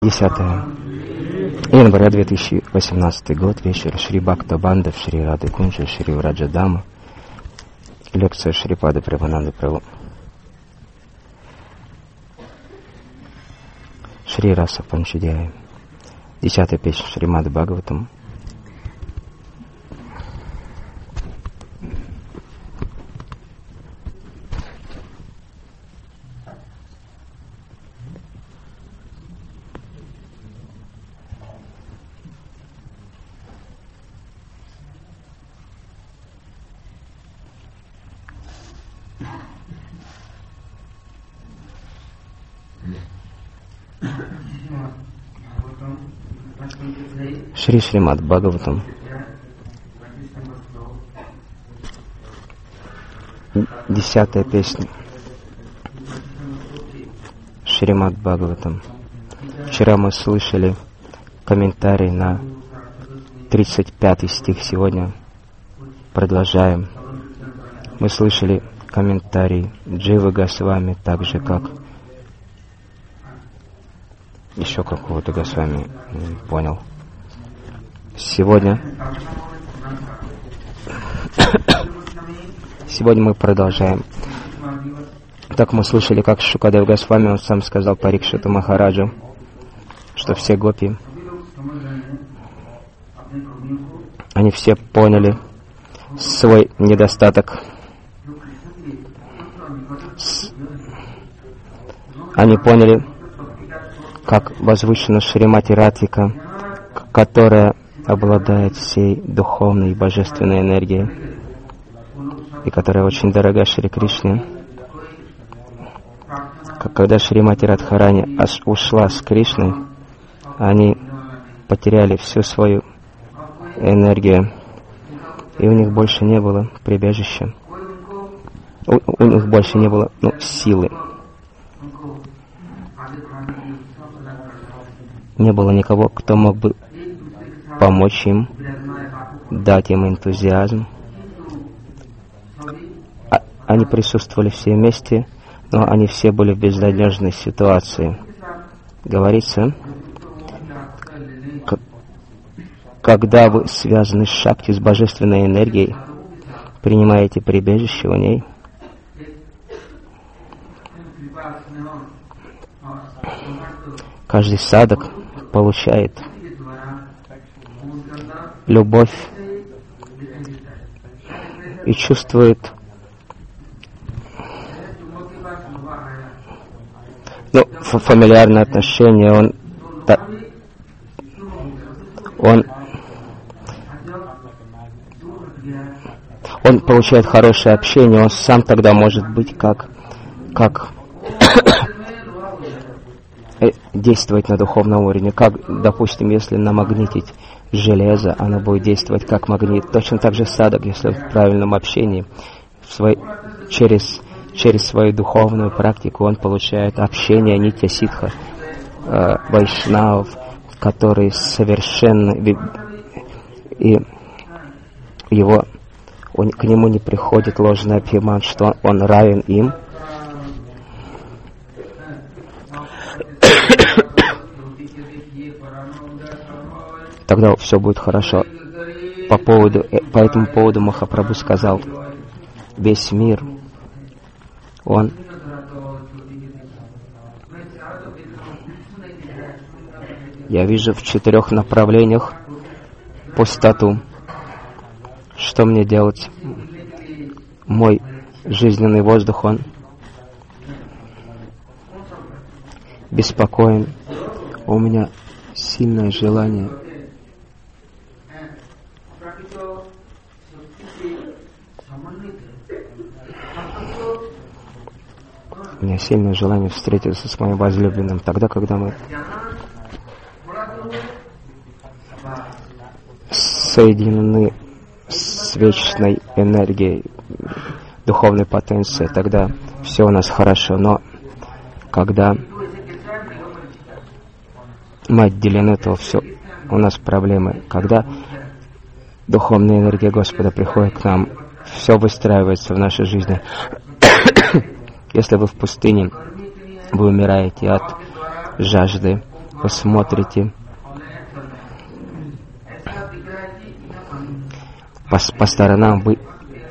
10 января 2018 год, вечер, Шри Бхакта Банда, Шри Рады Кунджа, Шри Враджадама, лекция Шрипады Прабхананды Прабху. Шри Раса Панчадьяя, 10-я песня Шримад Бхагаватам. Шри Шримад Бхагаватам, 10-я песня Шримад Бхагаватам. Вчера мы слышали комментарий на 35 стих, сегодня продолжаем. Мы слышали комментарий Дживы Госвами, так же как еще какого-то Госвами, не понял. Сегодня мы продолжаем. Так мы слышали, как Шукадев Госвами, он сам сказал Парикшиту Махараджу, что все гопи, они все поняли свой недостаток. Они поняли, как возвышена Шримати Радхика, которая обладает всей духовной и божественной энергией, и которая очень дорога Шри Кришне. Когда Шримати Радхарани ушла с Кришной, они потеряли всю свою энергию, и у них больше не было прибежища, у них больше не было силы. Не было никого, кто мог бы помочь им, дать им энтузиазм. Они присутствовали все вместе, но они все были в безнадежной ситуации. Говорится, когда вы связаны с Шакти, с божественной энергией, принимаете прибежище у ней, каждый садак получает любовь и чувствует фамильярное отношение. Он получает хорошее общение, он сам тогда может быть как действовать на духовном уровне. Как, допустим, если намагнитить железо, оно будет действовать как магнит. Точно так же садак, если в правильном общении, через свою духовную практику он получает общение нитья ситха, вайшнавов, которые совершенны, и к нему не приходит ложный абхиман, что он равен им. Тогда все будет хорошо. По этому поводу Махапрабху сказал, весь мир, я вижу в 4 направлениях пустоту. Что мне делать? Мой жизненный воздух, он беспокоен. У меня сильное желание встретиться с моим возлюбленным. Тогда, когда мы соединены с вечной энергией, духовной потенцией, тогда все у нас хорошо. Но когда мы отделены, то все, у нас проблемы. Когда духовная энергия Господа приходит к нам, все выстраивается в нашей жизни. Если вы в пустыне, вы умираете от жажды, посмотрите по сторонам, вы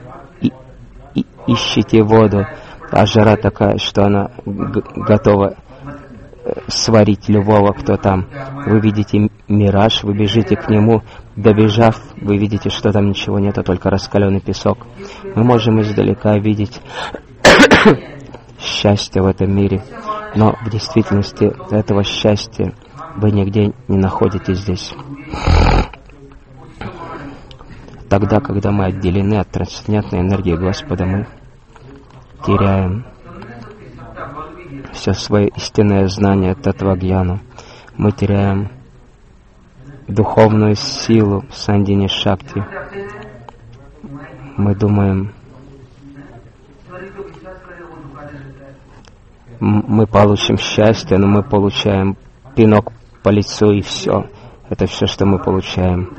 ищете воду, а жара такая, что она готова сварить любого, кто там. Вы видите мираж, вы бежите к нему, добежав, вы видите, что там ничего нет, а только раскаленный песок. Мы можем издалека видеть счастье в этом мире, но в действительности этого счастья вы нигде не находите здесь. Тогда, когда мы отделены от трансцендентной энергии Господа, мы теряем все свое истинное знание Татвагьяну. Мы теряем духовную силу Сандини Шакти. Мы думаем, мы получим счастье, но мы получаем пинок по лицу, и все. Это все, что мы получаем.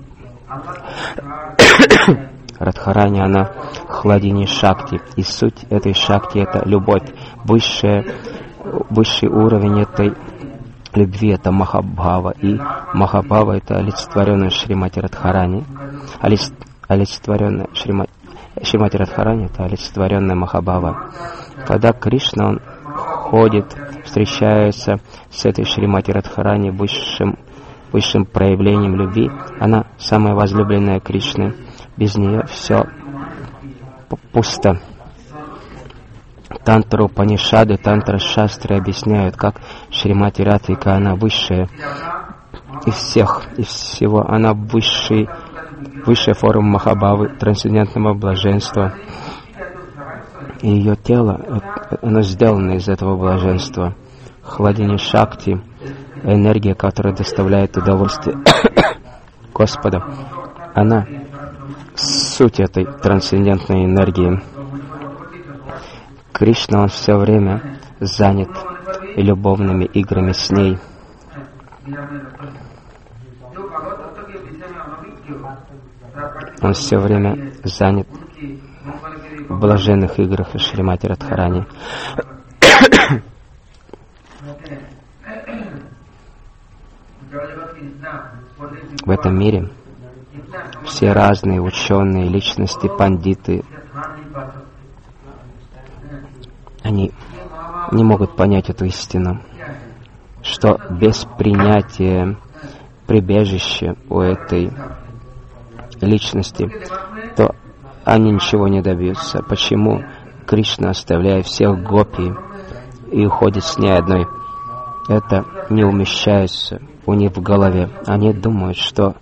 Радхарани, она хладини Шакти, и суть этой Шакти — это любовь. Высший уровень этой любви — это Махабхава, и Махабхава — это олицетворенная Шримати Радхарани. Олицетворенная Шримати Радхарани — это олицетворенная Махабхава. Когда Кришна, он ходит, встречается с этой Шримати Радхарани, высшим проявлением любви, она самая возлюбленная Кришны. Без нее все пусто. Тантру Панишады, тантра шастры объясняют, как Шримати Радхика, она высшая из всего. Она высшая форма Махабхавы, трансцендентного блаженства. И ее тело, оно сделано из этого блаженства. Хладини Шакти, энергия, которая доставляет удовольствие Господа, она суть этой трансцендентной энергии. Кришна, он все время занят любовными играми с ней. Он все время занят в блаженных играх Шримати Радхарани. В этом мире все разные ученые, личности, пандиты, они не могут понять эту истину, что без принятия прибежища у этой личности, то они ничего не добьются. Почему Кришна оставляет всех гопи и уходит с ней одной? Это не умещается у них в голове. Они думают, что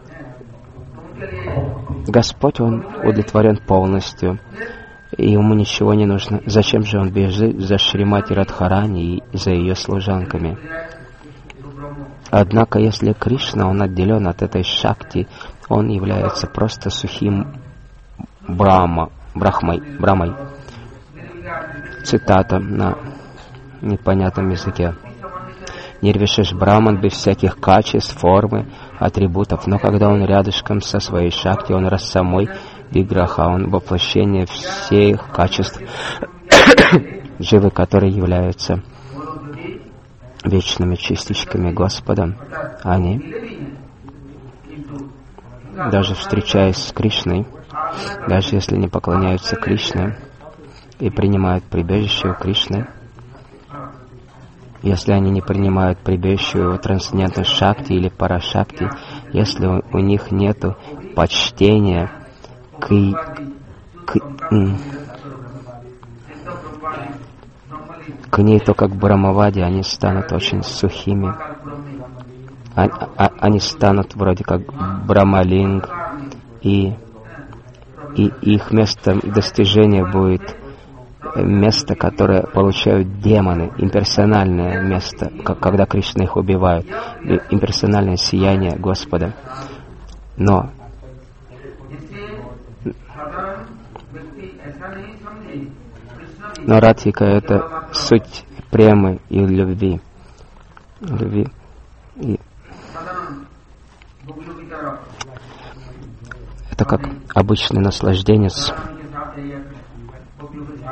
Господь, Он удовлетворен полностью, и ему ничего не нужно. Зачем же он бежит за Шримати Радхарани и за ее служанками? Однако, если Кришна, он отделен от этой Шакти, он является просто сухим Брахмой. Цитата на непонятном языке. Нирвишеш Браман без всяких качеств, формы, атрибутов, но когда он рядышком со своей Шакти, он рассамой Виграха, он воплощение всех качеств Дживы, которые являются вечными частичками Господа. Они, даже встречаясь с Кришной, даже если не поклоняются Кришне и принимают прибежище у Кришны, если они не принимают прибежище у трансцендентной Шакти или Парашакти, если у них нету почтения к ней, то как Брамавади, они станут очень сухими. Они станут вроде как Брамалинг, и их местом достижения будет место, которое получают демоны, имперсональное место, когда Кришна их убивает, имперсональное сияние Господа. Но Радхика — это суть премы и любви. И это как обычный наслажденец.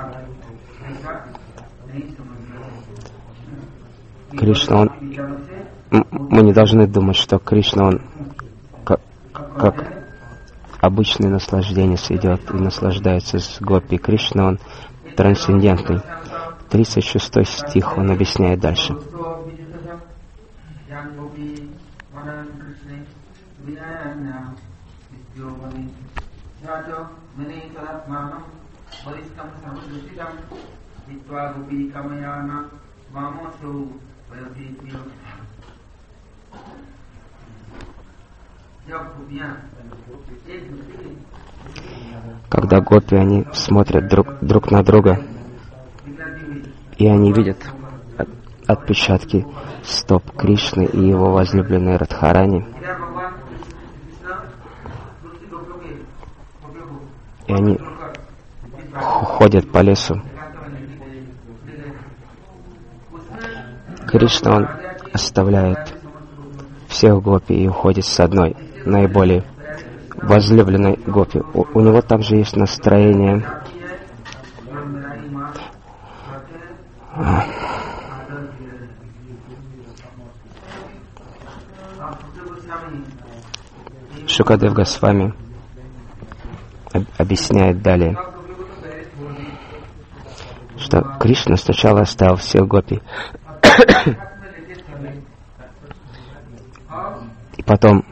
Кришна, он Мы не должны думать, что Кришна, он как обычное наслаждение идет и наслаждается с гопи. Кришна, он трансцендентный. 36 стих он объясняет дальше. Когда гопи, они смотрят друг на друга, и они видят отпечатки стоп Кришны и его возлюбленной Радхарани, и они ходят по лесу. Кришна, он оставляет всех гопи и уходит с одной, наиболее возлюбленной гопи. У него также есть настроение Шукадев Госвами объясняет далее, что Кришна сначала оставил всех гопи, и потом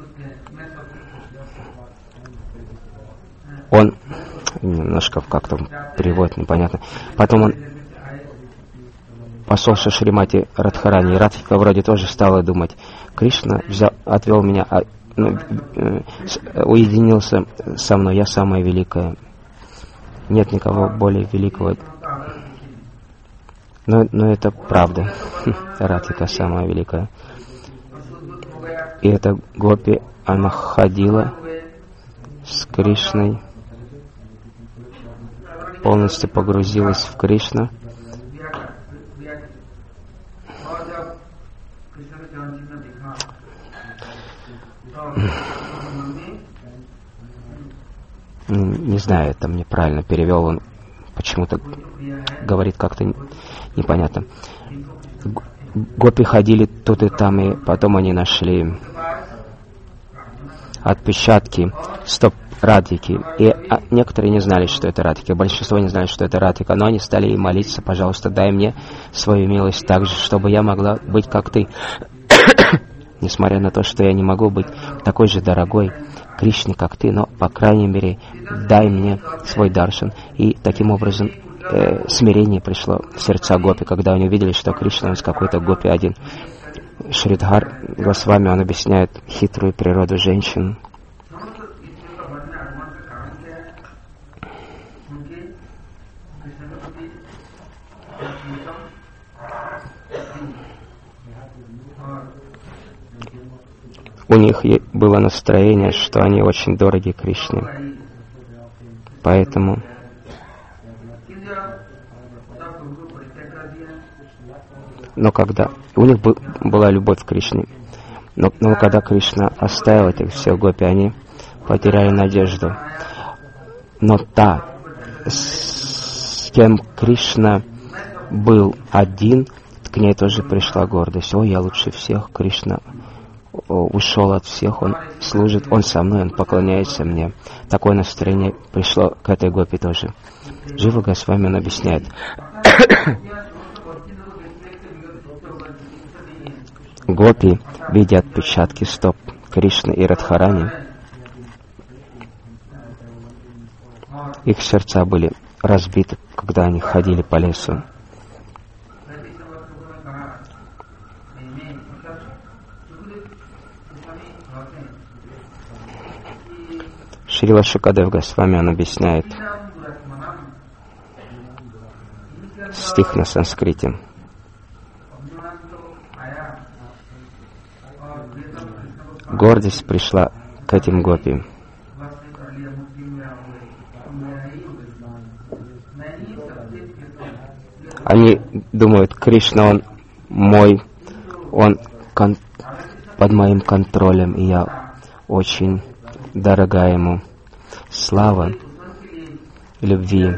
он немножко как-то перевод непонятно. Потом он пошел со Шримати Радхарани, и Радхика вроде тоже стала думать: Кришна отвел меня, уединился со мной, я самая великая. Нет никого более великого. Но это правда. Радхика самая великая. И эта гопи, она ходила с Кришной, полностью погрузилась в Кришну. Не знаю, это мне правильно перевел, он почему-то говорит как-то непонятно. Гопи ходили тут и там, и потом они нашли отпечатки стоп Радхики. И некоторые не знали, что это Радхика, большинство не знали, что это Радхика, но они стали ей молиться: пожалуйста, дай мне свою милость так же, чтобы я могла быть как ты. Несмотря на то, что я не могу быть такой же дорогой Кришне, как ты, но, по крайней мере, дай мне свой даршан. И таким образом смирение пришло в сердца гопи, когда они увидели, что Кришна, он с какой-то гопи один. Шридхар Госвами, он объясняет хитрую природу женщин. У них было настроение, что они очень дороги Кришне. Поэтому но когда у них была любовь к Кришне, но когда Кришна оставил этих всех гопи, они потеряли надежду. Но та, с кем Кришна был один, к ней тоже пришла гордость. О, я лучше всех, Кришна ушел от всех, он служит, он со мной, он поклоняется мне. Такое настроение пришло к этой гопи тоже. Джива Госвами, он объясняет. Гопи, видя отпечатки стоп Кришны и Радхарани, их сердца были разбиты, когда они ходили по лесу. Шрила Шукадев Госвами, он объясняет стих на санскрите. Гордость пришла к этим гопи. Они думают: Кришна, он мой, он под моим контролем, и я очень дорога ему. Слава, любви.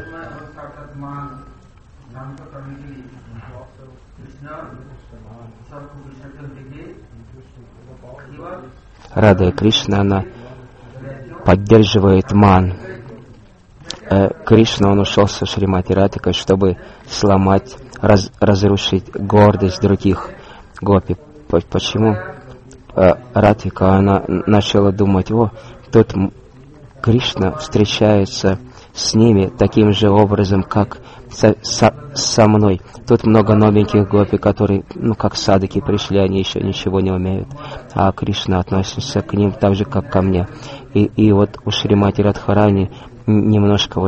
Рада и Кришна, она поддерживает ман. Кришна, он ушел со Шримати Радхикой, чтобы сломать, разрушить гордость других гопи. Почему Радхика, она начала думать, тут Кришна встречается с ними таким же образом, как со мной. Тут много новеньких гопи, которые, как садыки пришли, они еще ничего не умеют. А Кришна относится к ним так же, как ко мне. И вот у Шримати Радхарани немножко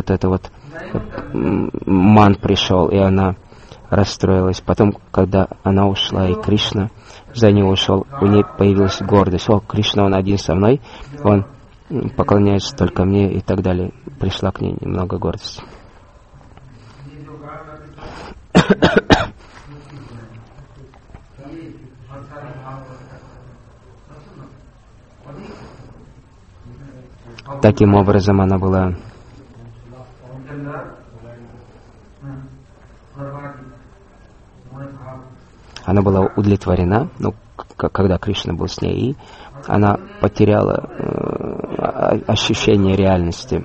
ман пришел, и она расстроилась. Потом, когда она ушла, и Кришна за ней ушел, у ней появилась гордость. Кришна, он один со мной, он поклоняется только мне и так далее. Пришла к ней немного гордости. Таким образом, она была удовлетворена, когда Кришна был с ней, и она потеряла ощущение реальности.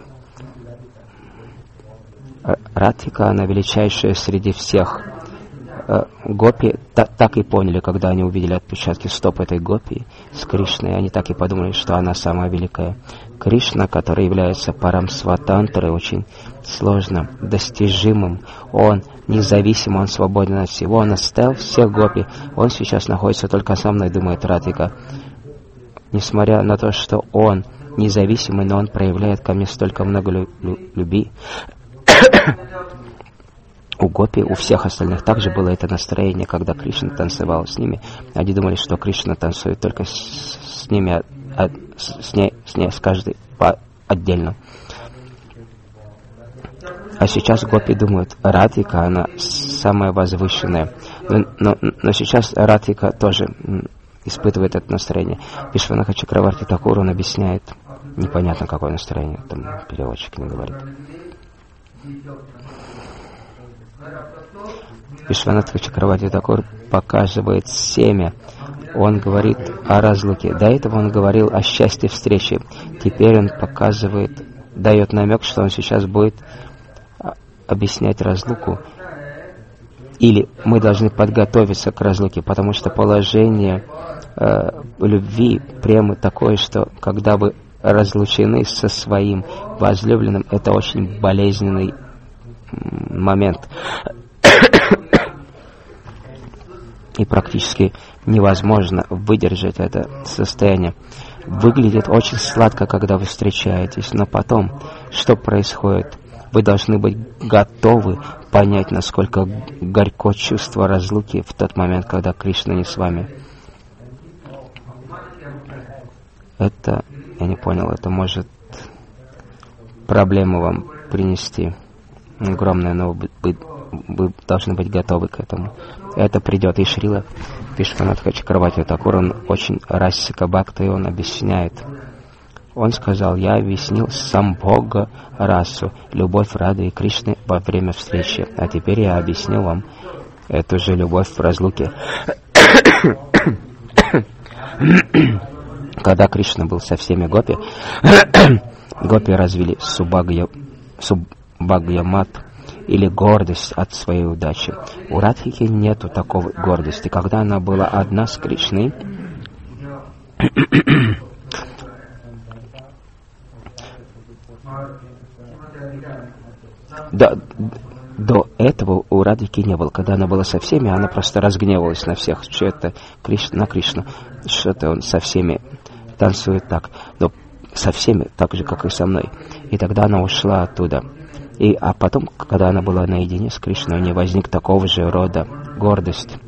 Радхика, она величайшая среди всех. Гопи так и поняли, когда они увидели отпечатки стоп этой гопи с Кришной, они так и подумали, что она самая великая. Кришна, который является парамсватантрой, очень сложно достижимым. Он независим, он свободен от всего, он оставил всех гопи. Он сейчас находится только со мной, думает Радхика. Несмотря на то, что он независимый, но он проявляет ко мне столько много любви. У гопи, у всех остальных также было это настроение, когда Кришна танцевал с ними. Они думали, что Кришна танцует только с ними, с ней, с каждой отдельно. А сейчас гопи думают, Радхика, она самая возвышенная. Но сейчас Радхика тоже испытывает это настроение. Вишванаха Чакраварти Такур, он объясняет, непонятно какое настроение, там переводчик не говорит. Вишванаха Чакраварти Такур показывает семя. Он говорит о разлуке. До этого он говорил о счастье встречи. Теперь он показывает, дает намек, что он сейчас будет объяснять разлуку. Или мы должны подготовиться к разлуке, потому что положение любви, премы такое, что когда вы разлучены со своим возлюбленным, это очень болезненный момент. И практически невозможно выдержать это состояние. Выглядит очень сладко, когда вы встречаетесь, но потом, что происходит? Вы должны быть готовы понять, насколько горько чувство разлуки в тот момент, когда Кришна не с вами. Это, я не понял, это может проблему вам принести огромное, но вы должны быть готовы к этому. Это придет. И Шрила Вишванатха Чакраварти Такур, он очень Расика Бхакта, и он объясняет. Он сказал, я объяснил Самбхога расу, любовь Рады и Кришны во время встречи. А теперь я объясню вам эту же любовь в разлуке. Когда Кришна был со всеми гопи, гопи развили субхагьямат, или гордость от своей удачи. У Радхики нету такой гордости. Когда она была одна с Кришной, до этого у Радхики не было. Когда она была со всеми, она просто разгневалась на всех, что это на Кришну, что-то он со всеми танцует так, но со всеми так же, как и со мной. И тогда она ушла оттуда. А потом, когда она была наедине с Кришной, у нее возник такого же рода гордость.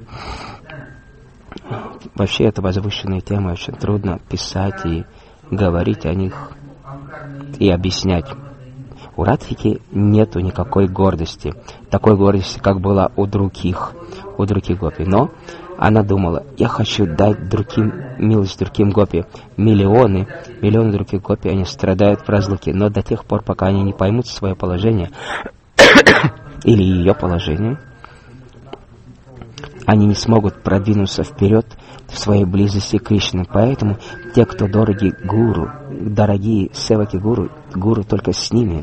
Вообще, это возвышенные темы, очень трудно писать и говорить о них и объяснять. У Радхики нету никакой гордости, такой гордости, как была у других гопи. Но она думала, я хочу дать милость другим гопи. Миллионы других гопи, они страдают в разлуке, но до тех пор, пока они не поймут свое положение или ее положение, они не смогут продвинуться вперед в своей близости к Кришне. Поэтому те, кто дорогие гуру, дорогие севаки гуру только с ними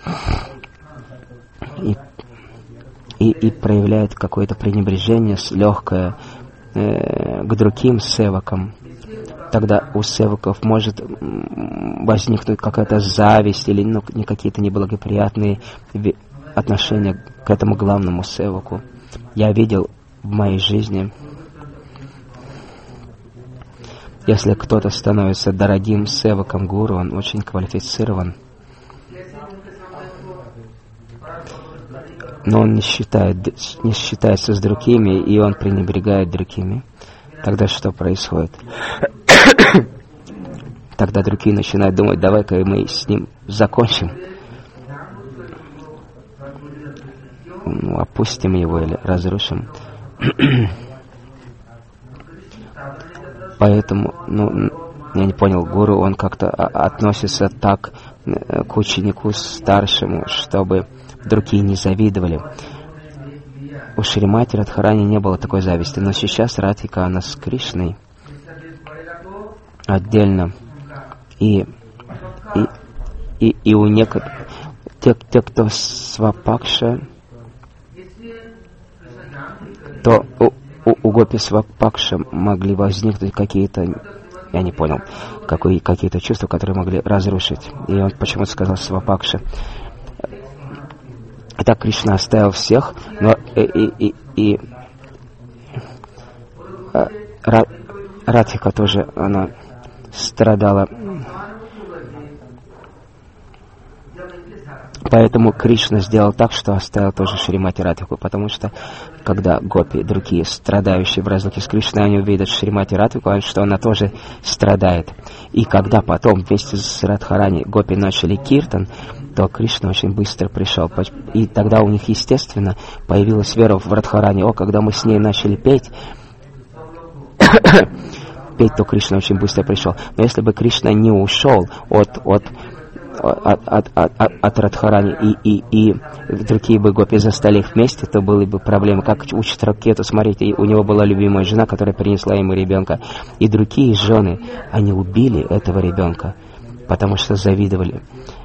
и проявляет какое-то пренебрежение легкое к другим севакам. Тогда у севаков может возникнуть какая-то зависть или какие-то неблагоприятные отношения к этому главному севаку. Я видел в моей жизни, если кто-то становится дорогим севаком гуру, он очень квалифицирован, но он не считается с другими, и он пренебрегает другими. Тогда что происходит? Тогда другие начинают думать, давай-ка мы с ним закончим. Опустим его или разрушим. Поэтому, я не понял, гуру, он как-то относится так к ученику старшему, чтобы другие не завидовали. У Шримати Радхарани не было такой зависти, но сейчас Радхика, она с Кришной отдельно. И у некоторых, те, кто свапакша, то у гопи свапакша могли возникнуть какие-то, я не понял, какие-то чувства, которые могли разрушить. И он почему-то сказал свапакша. Так Кришна оставил всех, но Радхика тоже, она страдала. Поэтому Кришна сделал так, что оставил тоже Шримати Радхику, потому что когда гопи, другие страдающие в разлуке с Кришной, они увидят Шримати Радхику, что она тоже страдает. И когда потом вместе с Радхарани гопи начали киртан, то Кришна очень быстро пришел. И тогда у них, естественно, появилась вера в Радхарани. Когда мы с ней начали петь, то Кришна очень быстро пришел. Но если бы Кришна не ушел от Радхарани и другие бы гопи застали их вместе, то были бы проблемы. Как учит Ракету, смотрите, у него была любимая жена, которая принесла ему ребенка. И другие жены, они убили этого ребенка, потому что завидовали.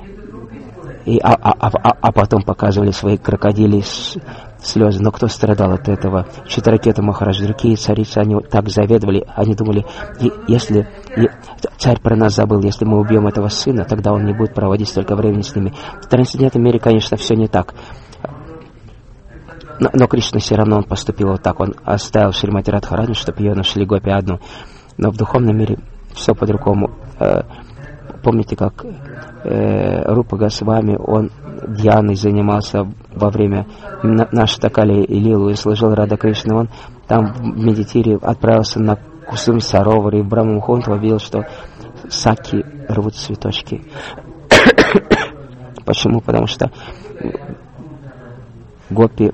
А потом показывали свои крокодили слезы. Но кто страдал от этого? Читракета Махарадж, другие царицы, они так завидовали, они думали, если царь про нас забыл, если мы убьем этого сына, тогда он не будет проводить столько времени с ними. В трансцендентном мире, конечно, все не так. Но Кришна все равно он поступил вот так. Он оставил Шримати Радхарани, чтобы ее нашли гопи одну. Но в духовном мире все по-другому. Помните, как Рупа Госвами, он Дьяной занимался во время Наштакали и Лилу и служил Рада Кришне. Он там в медитире отправился на Кусум Саровар, и в Брахмамухунт увидел, что саки рвут цветочки. Почему? Потому что гопи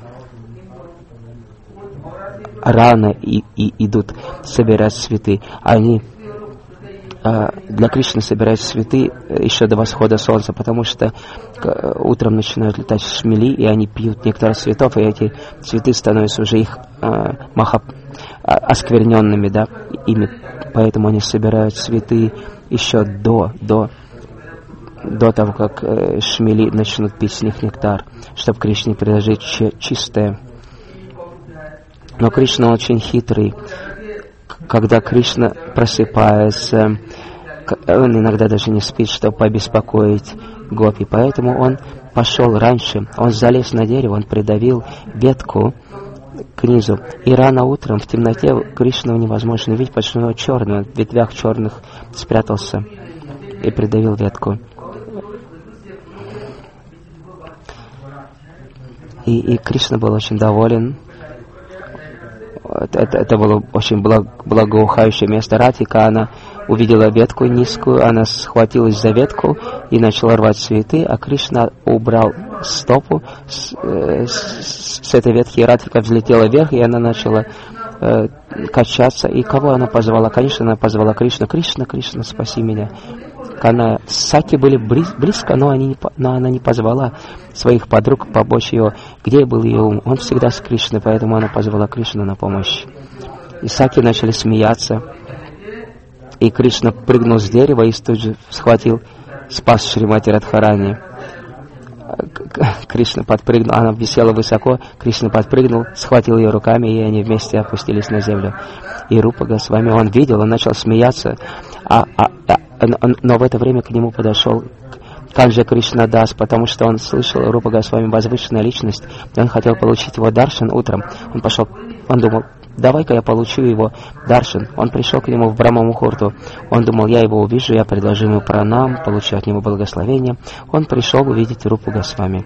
рано идут собирать цветы. Они для Кришны собирают цветы еще до восхода солнца, потому что утром начинают летать шмели, и они пьют нектар цветов, и эти цветы становятся уже их оскверненными, да, ими. Поэтому они собирают цветы еще до того, как шмели начнут пить с них нектар, чтобы Кришне предложить чистое. Но Кришна очень хитрый. Когда Кришна просыпается, он иногда даже не спит, чтобы побеспокоить гопи. Поэтому он пошел раньше, он залез на дерево, он придавил ветку к низу. И рано утром в темноте Кришну невозможно видеть, потому что он черный, он в ветвях черных спрятался и придавил ветку. И Кришна был очень доволен. Это было очень благоухающее место. Радхика, она увидела ветку низкую, она схватилась за ветку и начала рвать цветы, а Кришна убрал стопу с этой ветки, и Радхика взлетела вверх, и она начала качаться. И кого она позвала? Конечно, она позвала Кришну. Кришна, Кришна, спаси меня. Саки были близко, но она не позвала своих подруг помочь ее. Где был ее ум? Он всегда с Кришной, поэтому она позвала Кришну на помощь. И Саки начали смеяться. И Кришна прыгнул с дерева и тут же спас Шримати Радхарани. Кришна подпрыгнул, она висела высоко, Кришна подпрыгнул, схватил ее руками, и они вместе опустились на землю. И Рупа Госвами, он видел, он начал смеяться, но в это время к нему подошел Канджа Кришна Дас, потому что он слышал, Рупа Госвами возвышенная личность, и он хотел получить его даршан утром. Он думал, давай-ка я получу его даршан. Он пришел к нему в Брахма-мухурту. Он думал, я его увижу, я предложу ему пранам, получу от него благословение. Он пришел увидеть Рупу Госвами.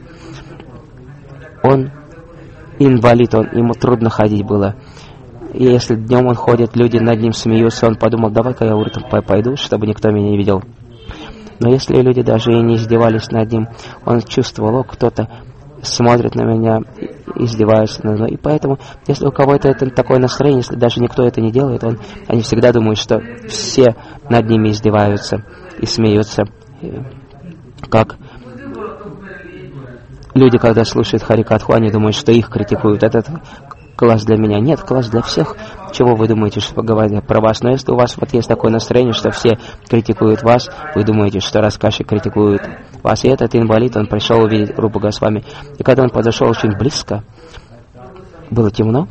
Он инвалид, ему трудно ходить было. И если днем он ходит, люди над ним смеются, он подумал, давай-ка я утром пойду, чтобы никто меня не видел. Но если люди даже и не издевались над ним, он чувствовал, кто-то смотрит на меня, издевается надо мной. И поэтому, если у кого-то это такое настроение, если даже никто это не делает, они всегда думают, что все над ними издеваются и смеются. Как люди, когда слушают Харикатху, они думают, что их критикуют. Этот класс для меня. Нет, класс для всех. Чего вы думаете, что говорят про вас? Но если у вас есть такое настроение, что все критикуют вас, вы думаете, что Раскаши критикует вас. И этот инвалид, он пришел увидеть Рупу Госвами. И когда он подошел очень близко, было темно,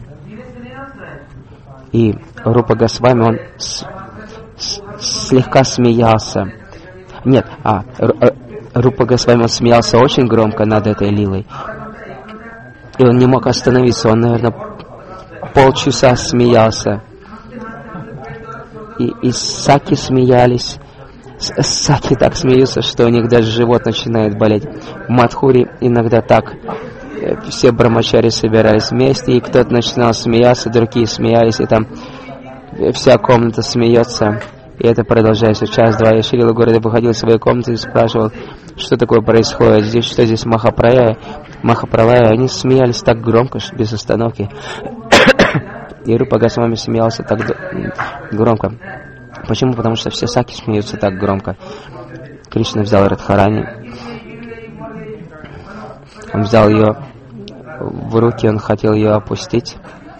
и Рупа Госвами, он слегка смеялся. Нет, Рупа Госвами, он смеялся очень громко над этой лилой. И он не мог остановиться, он, наверное, полчаса смеялся. И Саки смеялись. Саки так смеются, что у них даже живот начинает болеть. В Мадхуре иногда так. Все брамачари собирались вместе, и кто-то начинал смеяться, другие смеялись, и там вся комната смеется. И это продолжается час-два. Я Шрила Гурдев выходил из своей комнаты и спрашивал, что такое происходит, что здесь Махапралая. Они смеялись так громко, без остановки. И Рупа Госвами смеялся так громко. Почему? Потому что все Саки смеются так громко. Кришна взял Радхарани. Он взял ее в руки, он хотел ее опустить.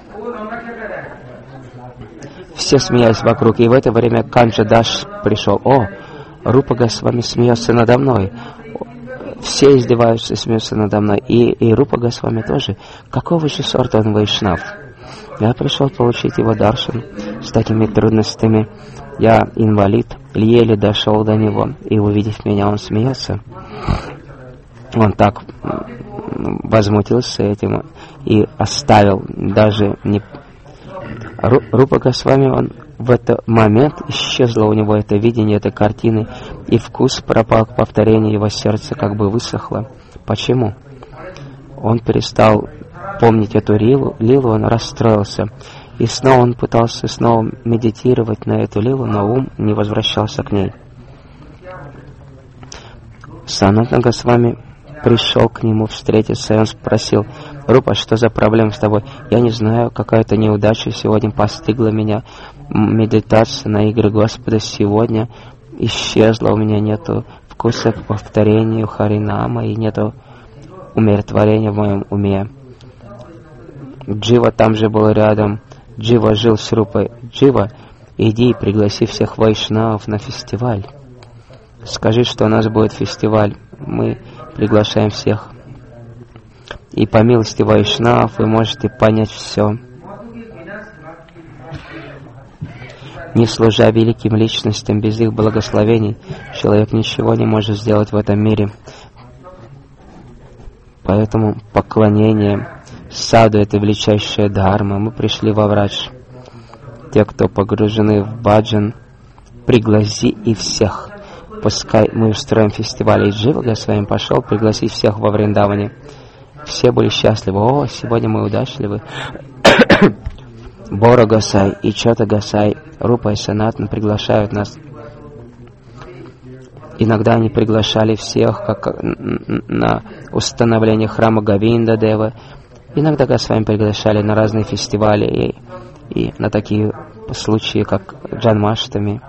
Все смеялись вокруг, и в это время Канджа Даш пришел. О, Рупа Госвами смеется надо мной. Все издеваются и смеются надо мной. И Рупа Госвами тоже. Какого же сорта он вайшнав? Я пришел получить его даршан с такими трудностями. Я инвалид, еле дошел до него. И увидев меня, он смеется. Он так возмутился этим и оставил даже не... Рупа Госвами, он в этот момент исчезло у него это видение этой картины, и вкус пропал к повторению, его сердце как бы высохло. Почему? Он перестал помнить эту лилу, он расстроился. И снова он пытался медитировать на эту лилу, но ум не возвращался к ней. Санатана Госвами пришел к нему встретиться, и он спросил: Рупа, что за проблема с тобой? Я не знаю, какая-то неудача сегодня постигла меня. Медитация на игры Господа сегодня исчезла, у меня нету вкуса к повторению Харинама и нету умиротворения в моем уме. Джива там же был рядом. Джива жил с Рупой. Джива, иди и пригласи всех вайшнавов на фестиваль. Скажи, что у нас будет фестиваль. Мы приглашаем всех. И по милости вайшнавов вы можете понять все. Не служа великим личностям, без их благословений, человек ничего не может сделать в этом мире. Поэтому поклонение саду — это величайшая дхарма. Мы пришли во Врадж. Те, кто погружены в баджан, пригласи и всех. Пускай мы устроим фестиваль, и Джива Госвами пошел пригласить всех во Вриндаване. Все были счастливы. О, сегодня мы удачливы. Бора Госай и Чота Госай, Рупа и Санатана приглашают нас. Иногда они приглашали всех, как на установление храма Говинда Дева. Иногда Госвами приглашали на разные фестивали. И на такие случаи, как Джанмаштами,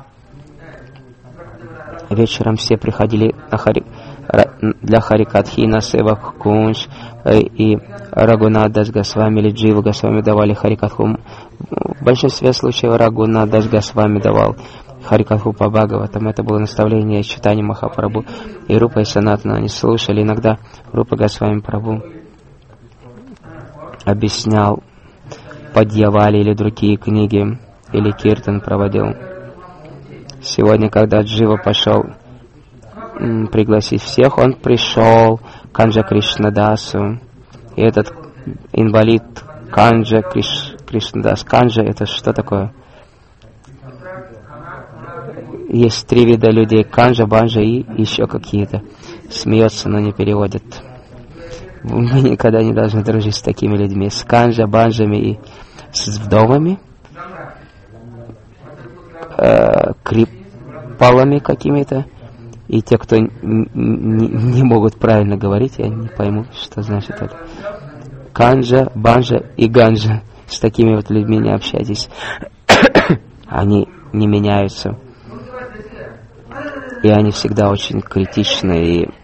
вечером все приходили для Харикатхи на Севак Кунж, и Рагунат Дас Госвами или Джива Госвами давали Харикатху. В большинстве случаев Рагунат Дас Госвами давал Харикатху по Бхагаватам. Это было наставление читания Махапрабху. И Рупа и Санатана они слушали. Иногда Рупа Госвами Прабху объяснял Падьявали или другие книги, или Киртан проводил. Сегодня, когда Джива пошел пригласить всех, он пришел к Канджа Кришнадасу. И этот инвалид Канджа Кришнадас. Канджа — это что такое? Есть 3 вида людей: Канджа, Банджа и еще какие-то. Смеется, но не переводит. Мы никогда не должны дружить с такими людьми. С Канджа, Банджами и с вдовами, крипалами какими-то. И те, кто не могут правильно говорить, я не пойму, что значит это. Канджа, Банджа и Ганджа. С такими вот людьми не общайтесь. Они не меняются. И они всегда очень критичны. И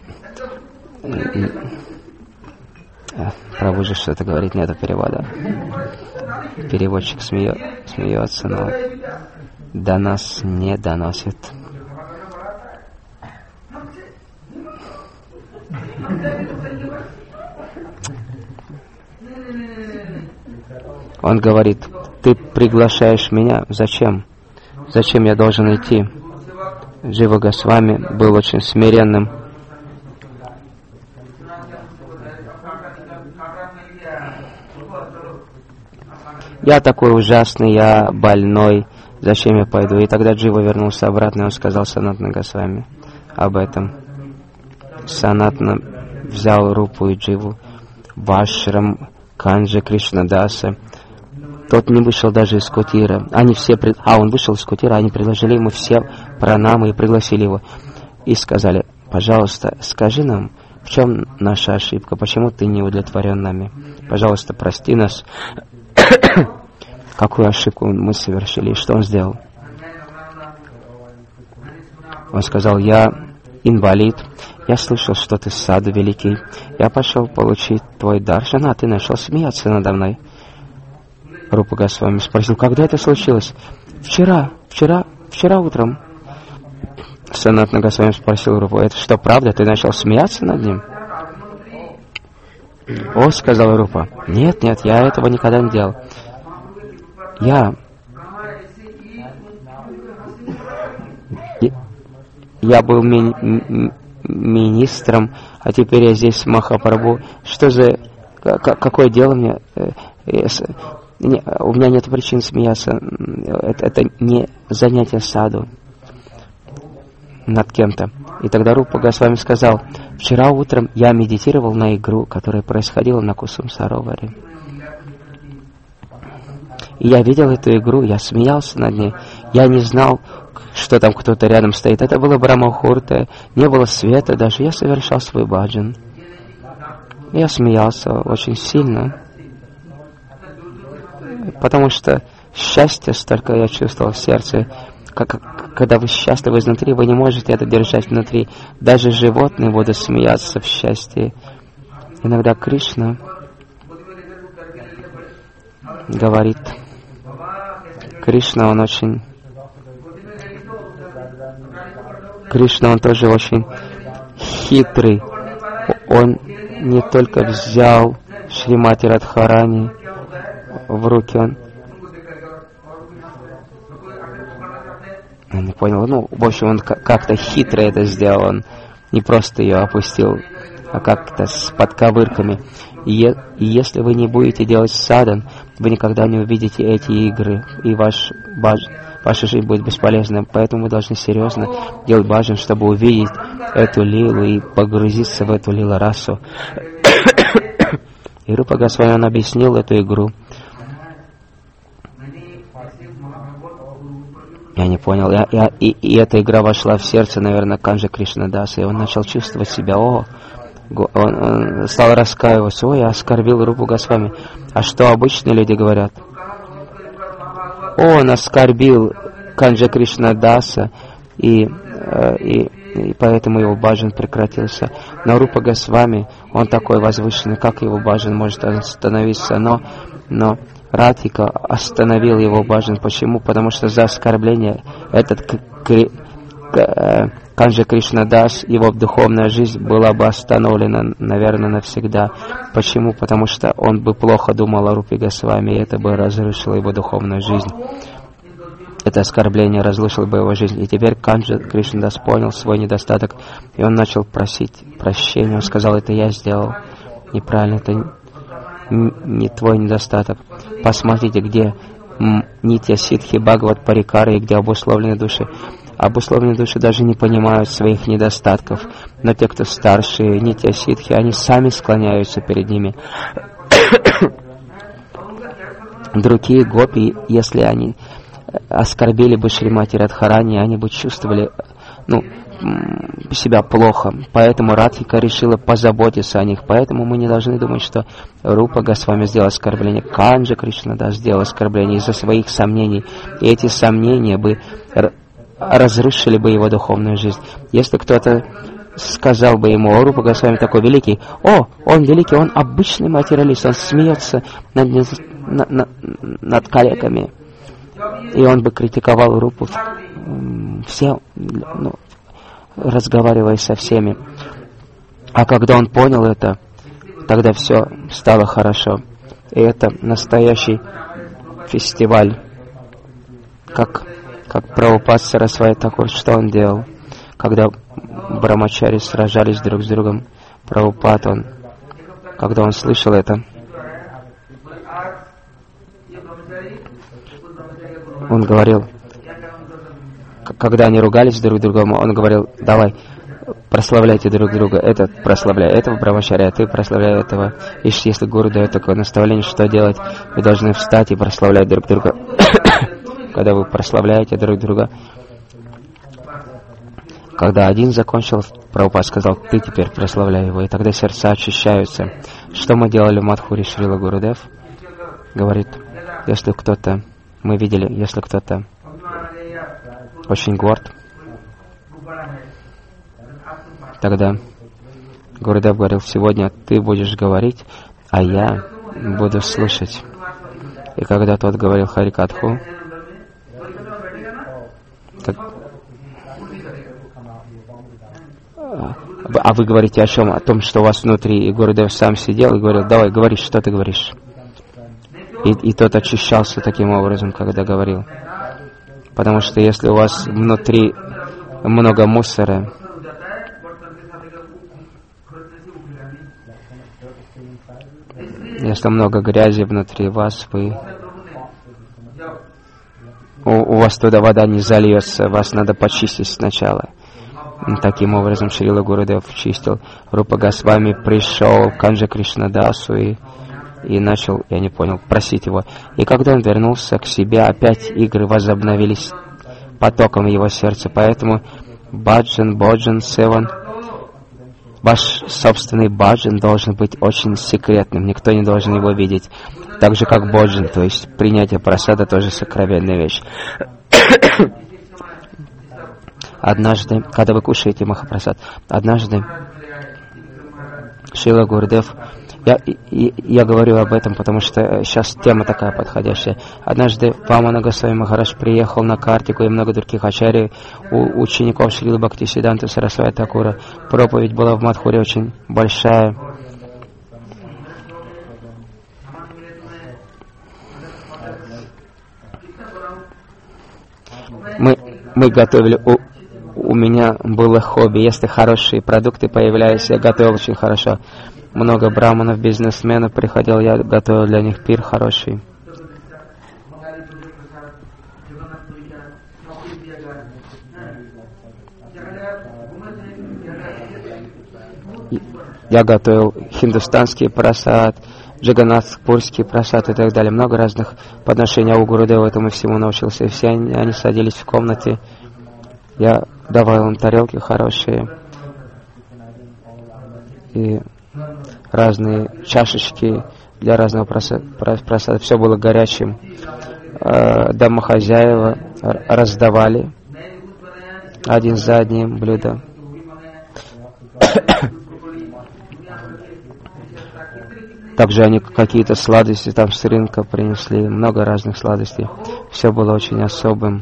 Прабху же что-то говорит, нет перевода. Переводчик смеется, но до нас не доносит. Он говорит: ты приглашаешь меня? Зачем? Зачем я должен идти? Джива Госвами был очень смиренным. Я такой ужасный, я больной, зачем я пойду? И тогда Джива вернулся обратно, и он сказал Санатана Госвами об этом. Санатана взял Рупу и Дживу в ашрам Канджа Кришнадаса. Тот не вышел даже из кутира. Они все он вышел из кутира, они предложили ему все пранамы и пригласили его. И сказали: пожалуйста, скажи нам, в чем наша ошибка, почему ты не удовлетворен нами? Пожалуйста, прости нас. Какую ошибку мы совершили, и что он сделал? Он сказал: я инвалид, я слышал, что ты саду великий, я пошел получить твой даршан, а ты начал смеяться надо мной. Рупа Госвами спросил: когда это случилось? Вчера утром. Санатана Госвами спросил Рупу: это что, правда? Ты начал смеяться над ним? О, сказал Рупа: нет, я этого никогда не делал. Я был министром, а теперь я здесь Махапрабху. Что за... Какое дело мне... У меня нет причин смеяться. Это не занятие саду над кем-то. И тогда Рупа Госвами сказал: вчера утром я медитировал на игру, которая происходила на Кусум-Сароваре. И я видел эту игру, я смеялся над ней. Я не знал, что там кто-то рядом стоит. Это было Брамахурта, не было света даже. Я совершал свой баджан. Я смеялся очень сильно, потому что счастье столько я чувствовал в сердце. Когда вы счастливы изнутри, вы не можете это держать внутри. Даже животные будут смеяться в счастье. Иногда Кришна говорит, Кришна, он тоже очень хитрый. Он не только взял Шримати Радхарани в руки, он не понял. В общем, он как-то хитро это сделал. Он не просто ее опустил, а как-то с подковырками. И если вы не будете делать садан, вы никогда не увидите эти игры, и ваша жизнь будет бесполезна. Поэтому вы должны серьезно делать баджан, чтобы увидеть эту лилу и погрузиться в эту лила-расу. И Рупа Госвами, он объяснил эту игру. Я не понял. И эта игра вошла в сердце, наверное, Канджа Кришнадаса, и он начал чувствовать себя, он стал раскаиваться: я оскорбил Рупу Госвами. А что обычные люди говорят? он оскорбил Канджа Кришнадаса, и поэтому его баджан прекратился. Но Рупа Госвами, он такой возвышенный, как его баджан может остановиться, но Радхика остановил его баджан. Почему? Потому что за оскорбление этот Канджа Кришнадас, его духовная жизнь была бы остановлена, наверное, навсегда. Почему? Потому что он бы плохо думал о Рупе Госвами, и это бы разрушило его духовную жизнь. Это оскорбление разрушило бы его жизнь. И теперь Канджа Кришнадас понял свой недостаток, и он начал просить прощения. Он сказал: это я сделал неправильно, это не твой недостаток. Посмотрите, где Нитья Ситхи, Бхагават Парикара, и где обусловленные души. Обусловленные души даже не понимают своих недостатков, но те, кто старшие, Нитья Ситхи, они сами склоняются перед ними. Другие гопи, если они оскорбили бы Шримати Радхарани, они бы чувствовали себя плохо. Поэтому Радхика решила позаботиться о них. Поэтому мы не должны думать, что Рупа Госвами сделал оскорбление. Канджа Кришнадас сделал оскорбление из-за своих сомнений. И эти сомнения бы разрушили бы его духовную жизнь. Если кто-то сказал бы ему: о, Рупа Госвами такой великий, он великий, он обычный материалист, он смеется над коллегами. И он бы критиковал Рупу, разговаривая со всеми. А когда он понял это, тогда все стало хорошо. И это настоящий фестиваль. Как Прабхупад Сарасвати Такур, что он делал? Когда брамачари сражались друг с другом, Прабхупад, когда он слышал это, он говорил, когда они ругались друг с другом, он говорил: давай, прославляйте друг друга, этот прославляй этого брамачаря, а ты прославляй этого. И если гуру дает такое наставление, что делать, вы должны встать и прославлять друг друга. Когда вы прославляете друг друга, когда один закончил, Прабхупад сказал: ты теперь прославляй его, и тогда сердца очищаются. Что мы делали в Мадхури? Шрила Гурудев говорит, если кто-то очень горд, тогда Гурудев говорил: сегодня ты будешь говорить, а я буду слушать. И когда тот говорил Харикатху, а вы говорите о чем? О том, что у вас внутри. И Гурудев сам сидел и говорил: давай, говори, что ты говоришь. И тот очищался таким образом, когда говорил. Потому что если у вас внутри много мусора, если много грязи внутри вас, у вас туда вода не зальется, вас надо почистить сначала. Таким образом Шрила Гурудев чистил. Рупа Госвами пришел к Канджа Кришнадасу и начал, я не понял, просить его. И когда он вернулся к себе, опять игры возобновились потоком в его сердца. Поэтому боджан, севан, ваш собственный баджан должен быть очень секретным. Никто не должен его видеть. Так же, как боджан, то есть принятие прасада тоже сокровенная вещь. Однажды, когда вы кушаете махапрасад, однажды Шрила Гурудев, я говорю об этом, потому что сейчас тема такая подходящая. Однажды Вамана Госвами Махарадж приехал на Картику и много других ачарьев, у учеников Шрилы Бхактисиддханты Сарасвати Такура. Проповедь была в Мадхуре очень большая. Мы готовили, у меня было хобби, если хорошие продукты появлялись, я готовил очень хорошо. Много браманов, бизнесменов приходил, я готовил для них пир хороший. Я готовил хиндустанский прасад, джаганатхпурский прасад и так далее. Много разных подношений. А у Гурудева этому всему научился. И все они садились в комнате. Я давал им тарелки хорошие. И разные чашечки для разного просада. Все было горячим. домохозяева раздавали один за одним блюда. Также они какие-то сладости там с рынка принесли, много разных сладостей. Все было очень особым.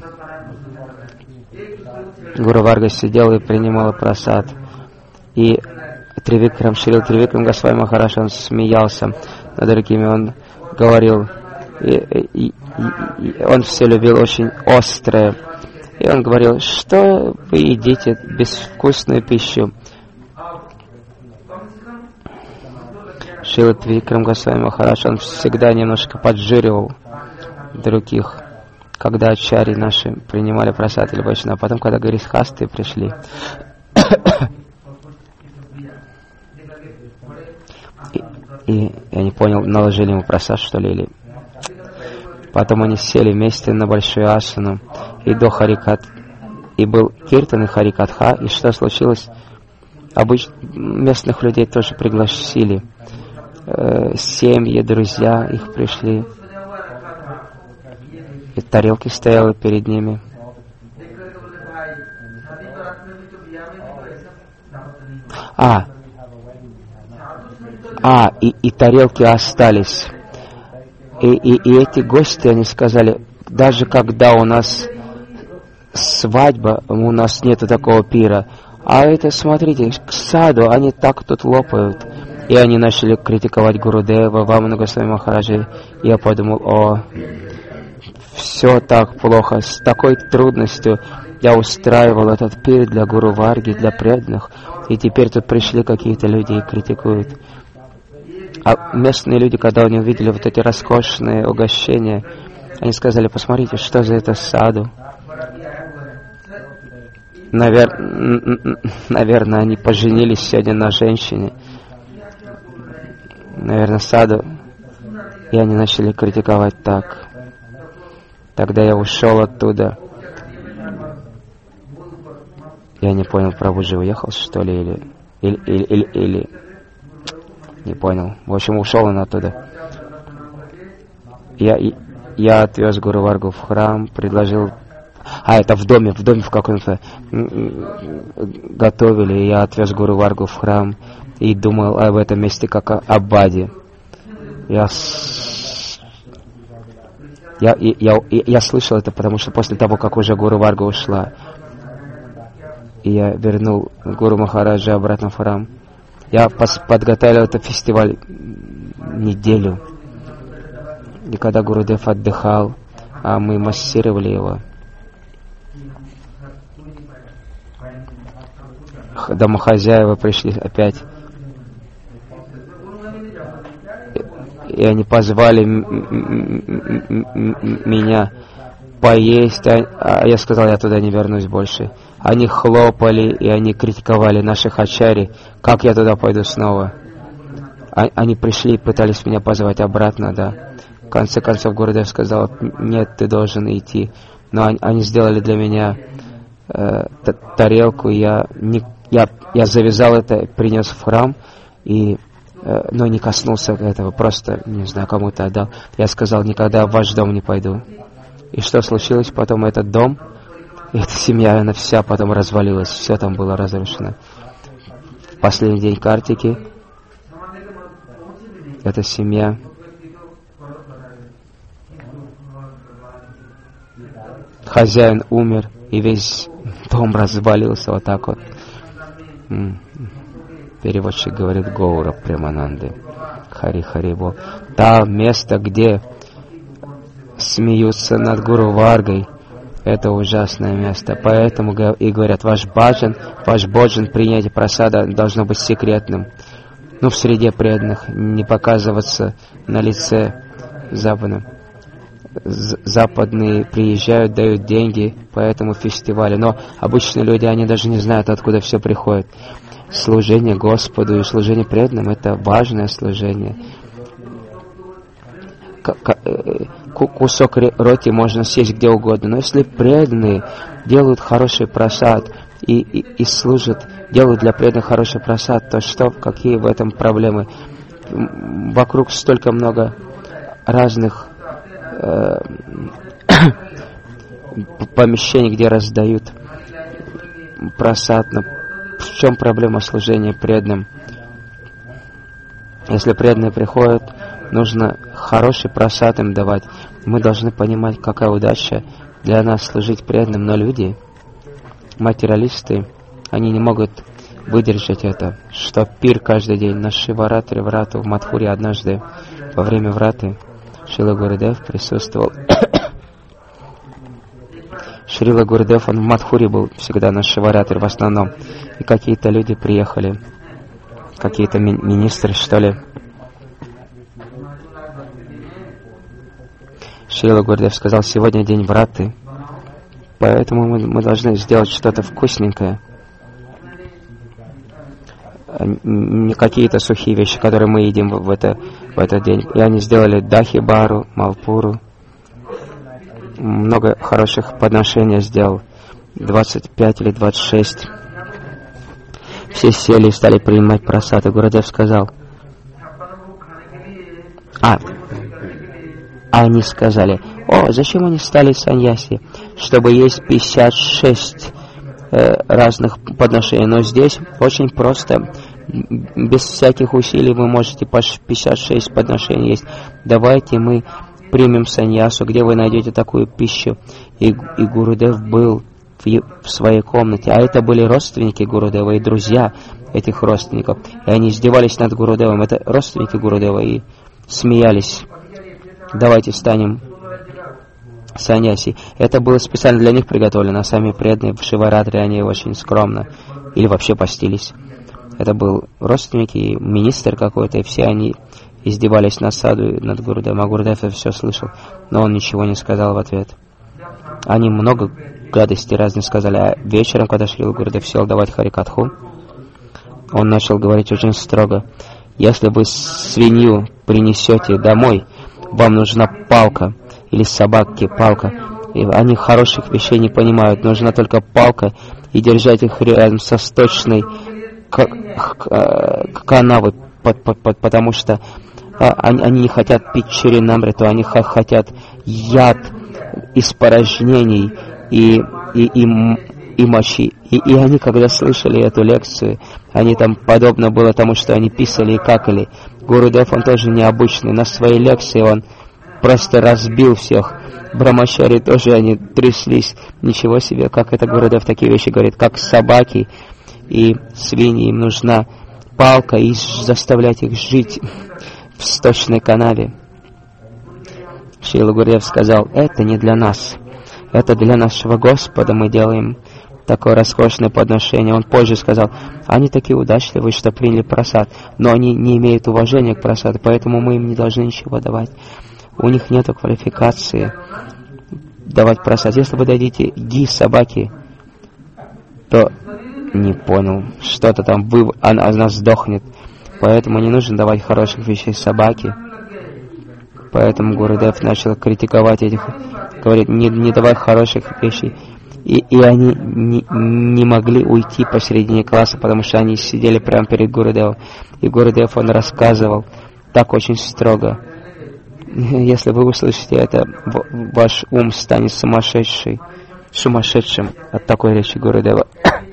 Гуру Варга сидел и принимал прасад. И Тривикрам, Шрила Тривикрам Госвами Махарадж, он смеялся над другими, он говорил, и он все любил очень острое. И он говорил, что вы едите безвкусную пищу. Шрила Тривикрам Госвами Махарадж, он всегда немножко поджиривал других, когда ачарьи наши принимали прасад или вайшна, а потом, когда гарисхасты пришли, и я не понял, наложили ему прасад, что ли, или... Потом они сели вместе на большую асану, и до Харикат, и был киртан и Харикатха, и что случилось? Местных людей тоже пригласили, семьи, друзья их пришли, и тарелки стояли перед ними. И тарелки остались. И эти гости, они сказали, даже когда у нас свадьба, у нас нету такого пира, а это, смотрите, к саду, они так тут лопают. И они начали критиковать Гурудева, Ваману Госвами Махараджа. И я подумал, все так плохо, с такой трудностью я устраивал этот пир для Гуру Варги, для преданных, и теперь тут пришли какие-то люди и критикуют. А местные люди, когда они увидели вот эти роскошные угощения, они сказали, посмотрите, что за это саду. Наверное, они поженились сегодня на женщине. Наверное, саду. И они начали критиковать так. Тогда я ушел оттуда. Я не понял, Прабху же уехал, что ли, или... Не понял. В общем, ушел он оттуда. Я отвез Гуру Варгу в храм, предложил... это в доме в каком-то готовили. И я отвез Гуру Варгу в храм и думал об этом месте как о Аббаде. Я слышал это, потому что после того, как уже Гуру Варга ушла, и я вернул Гуру Махараджа обратно в храм, я подготовил этот фестиваль неделю. И когда Гурудев отдыхал, а мы массировали его, домохозяева пришли опять. И они позвали меня поесть, а я сказал, я туда не вернусь больше. Они хлопали, и они критиковали наших ачарьи, как я туда пойду снова. Они пришли и пытались меня позвать обратно, да. В конце концов Гурудев сказал, нет, ты должен идти. Но они сделали для меня тарелку, я завязал это, принес в храм, но не коснулся этого, просто, не знаю, кому-то отдал. Я сказал, никогда в ваш дом не пойду. И что случилось потом? Этот дом, эта семья, она вся потом развалилась, все там было разрушено. В последний день Картики эта семья хозяин умер, и весь дом развалился вот так вот. Переводчик говорит Гаура Премананды. Хари-хари-бо. Там место, где смеются над Гуру Варгой, это ужасное место. Поэтому и говорят, ваш баджан, принятие прасада должно быть секретным. В среде преданных, не показываться на лице западным. Западные приезжают, дают деньги по этому фестивалю. Но обычные люди, они даже не знают, откуда все приходит. Служение Господу и служение преданным — это важное служение. Кусок роти можно съесть где угодно, но если преданные делают хороший прасад и служат, делают для преданных хороший прасад, то что, какие в этом проблемы? Вокруг столько много разных помещений, где раздают просад. В чем проблема служения преданным? Если преданные приходят, нужно хороший просад им давать. Мы должны понимать, какая удача для нас служить преданным, но люди, материалисты, они не могут выдержать это, что пир каждый день на Шиваратри врату в Мадхуре однажды во время враты Шрила Гурудев присутствовал. Шрила Гурудев, он в Мадхуре был всегда на Шиваратри в основном, и какие-то люди приехали, какие-то министры, что ли. Шрила Гурудев сказал: сегодня день враты, поэтому мы должны сделать что-то вкусненькое. Не какие-то сухие вещи, которые мы едим в этот день. И они сделали дахи бару, малпуру. Много хороших подношений сделал. 25 или 26. Все сели и стали принимать просад. И Гурудев сказал: они сказали: о, зачем они стали саньяси? Чтобы есть 56 разных подношений. Но здесь очень просто, без всяких усилий вы можете по 56 подношений есть. Давайте мы примем саньясу, где вы найдете такую пищу. И Гурудев был в своей комнате, а это были родственники Гурудева и друзья этих родственников. И они издевались над Гурудевом, это родственники Гурудева, и смеялись. Давайте станем саньяси. Это было специально для них приготовлено, а сами преданные в Шиваратри, они очень скромно или вообще постились. Это был родственники и министр какой-то, и все они издевались над саду, над Гурудевом, а Гурудев это все слышал, но он ничего не сказал в ответ. Они много гадостей разных сказали, а вечером, когда Шрила Гурудев сел давать харикатху, он начал говорить очень строго: если вы свинью принесете домой, вам нужна палка, или собаки палка. И они хороших вещей не понимают, нужна только палка, и держать их рядом со сточной канавой, потому что они не хотят пить чаринамриту, они хотят яд испорожнений и мочи. И они, когда слышали эту лекцию, они там подобно было тому, что они писали и какали. Гурудев, он тоже необычный. На своей лекции он просто разбил всех. Брамачари тоже, они тряслись. Ничего себе, как это Гурудев такие вещи говорит, как собаки и свиньи, им нужна палка и заставлять их жить в сточной канаве. Шрила Гурудев сказал: это не для нас, это для нашего Господа мы делаем такое роскошное подношение. Он позже сказал: они такие удачливые, что приняли просад, но они не имеют уважения к просаду, поэтому мы им не должны ничего давать. У них нет квалификации давать просад. Если вы дадите ги собаке, то не понял, что-то там она сдохнет. Поэтому не нужно давать хороших вещей собаке. Поэтому Гурудев начал критиковать этих, говорит: не давай хороших вещей. И они не могли уйти посередине класса, потому что они сидели прямо перед Гурудевом. И Гурудев, он рассказывал так очень строго: если вы услышите это, ваш ум станет сумасшедшим от такой речи Гурудева.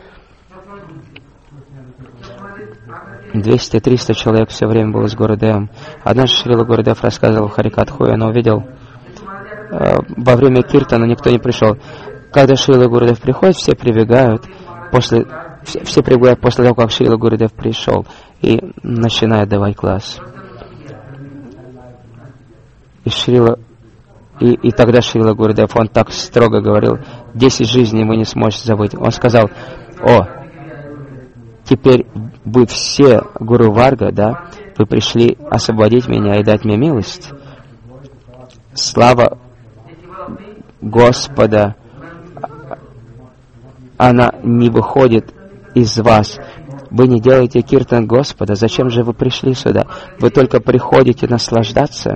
200-300 человек все время было с Гурудевом. Однажды Шрила Гурудев рассказывал в Харикатху, и он увидел, во время киртана никто не пришел. Когда Шрила Гурудев приходит, все прибегают после того, как Шрила Гурудев пришел, и начинает давать класс. И тогда Шрила Гурудев, он так строго говорил: 10 жизней вы не сможете забыть. Он сказал: о, теперь вы все, Гуру Варга, да, вы пришли освободить меня и дать мне милость. Слава Господа, она не выходит из вас. Вы не делаете киртан Господа. Зачем же вы пришли сюда? Вы только приходите наслаждаться.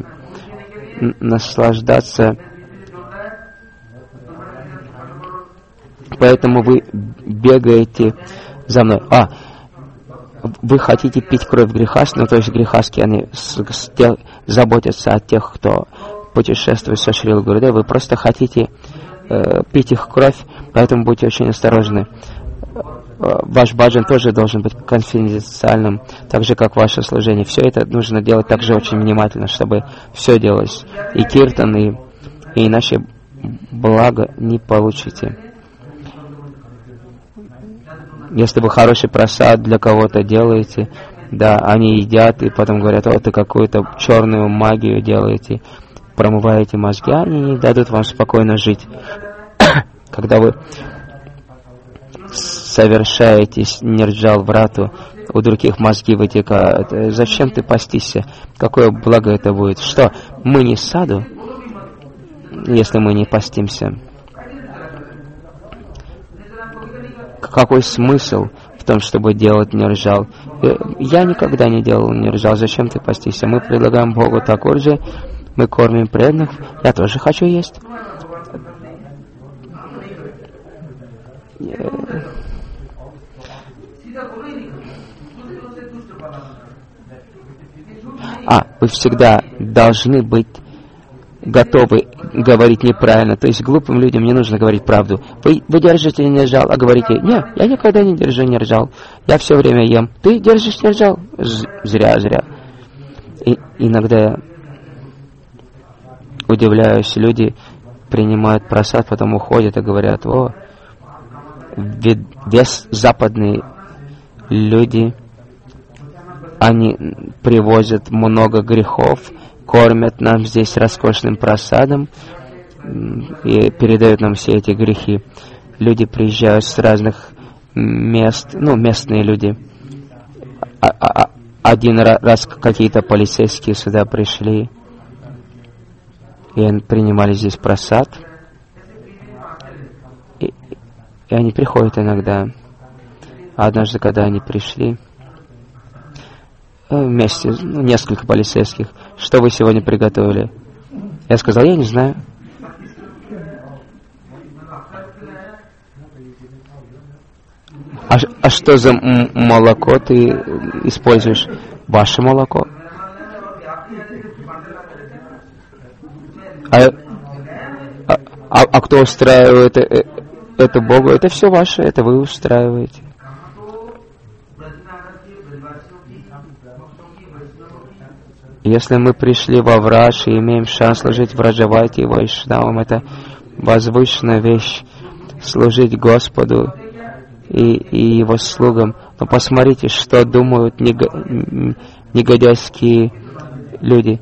Поэтому вы бегаете за мной. Вы хотите пить кровь грехастную, то есть грехастки, они заботятся о тех, кто путешествует со Шрилой Гурудевой. Вы просто хотите пить их кровь, поэтому будьте очень осторожны. Ваш баджан тоже должен быть конфиденциальным, так же, как ваше служение. Все это нужно делать также очень внимательно, чтобы все делалось. И киртан, и иначе благо не получите. Если вы хороший прасад для кого-то делаете, да, они едят и потом говорят: о, ты какую-то черную магию делаете, промываете мозги, они не дадут вам спокойно жить. Когда вы совершаете нирджал врату, у других мозги вытекают. Зачем ты постишься? Какое благо это будет? Что, мы не саду, если мы не постимся? Какой смысл в том, чтобы делать нирджал? Я никогда не делал нирджал. Зачем ты постишься? Мы предлагаем Богу такой же, мы кормим преданных. Я тоже хочу есть. Вы всегда должны быть готовы говорить неправильно. То есть глупым людям не нужно говорить правду. Вы держите нирджал, а говорите: не, я никогда не держу нирджал. Я все время ем. Ты держишь нирджал? Зря. И иногда я удивляюсь, люди принимают прасад, потом уходят и говорят: о, весь западные люди, они привозят много грехов, кормят нам здесь роскошным прасадом и передают нам все эти грехи. Люди приезжают с разных мест, местные люди. Один раз какие-то полицейские сюда пришли, и они принимали здесь прасад. И они приходят иногда. Однажды, когда они пришли, вместе, несколько полицейских: что вы сегодня приготовили? Я сказал: я не знаю. А что за молоко ты используешь? Ваше молоко. А кто устраивает это Богу? Это все ваше, это вы устраиваете. Если мы пришли во Врадж и имеем шанс служить Враджавайте и Вайшнавам, это возвышенная вещь — служить Господу и Его слугам. Но посмотрите, что думают негодяйские люди.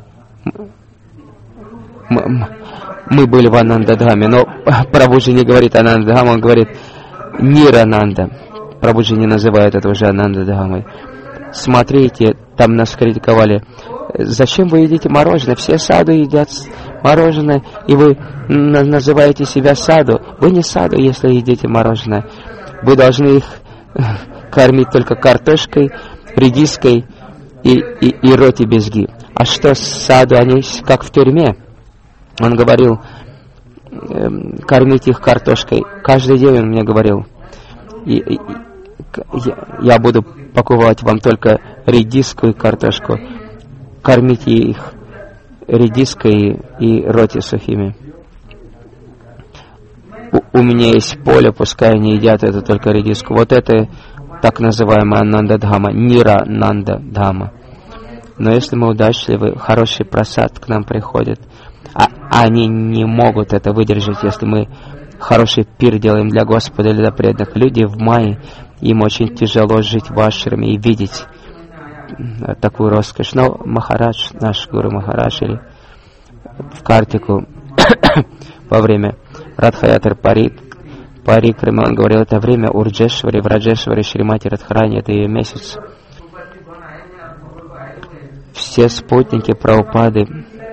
Мы были в Анандадхаме, но Прабхуджи не говорит Анандадхама, он говорит Нирананда. Прабхуджи не называет это уже Анандадхамой. Смотрите, там нас критиковали: зачем вы едите мороженое? Все саду едят мороженое, и вы называете себя саду. Вы не саду, если едите мороженое. Вы должны их кормить только картошкой, редиской и роти безги. А что саду? Они как в тюрьме. Он говорил: кормить их картошкой. Каждый день он мне говорил: я буду покупать вам только редиску и картошку. Кормите их редиской и роти сухими. У меня есть поле, пускай они едят это только редиску. Вот это так называемая Анандадхама, Ниранандадхама. Но если мы удачливы, хороший прасад к нам приходит. Они не могут это выдержать, если мы хороший пир делаем для Господа или для преданных. Люди в мае, им очень тяжело жить в ашраме и видеть такую роскошь. Но Махарадж, наш Гуру Махарадж, или в Картику во время Радхаятры Парикрамы, он говорил: это время Урджешвари, Враджешвари, Шримати Радхарани, это ее месяц. Все спутники Прабхупады,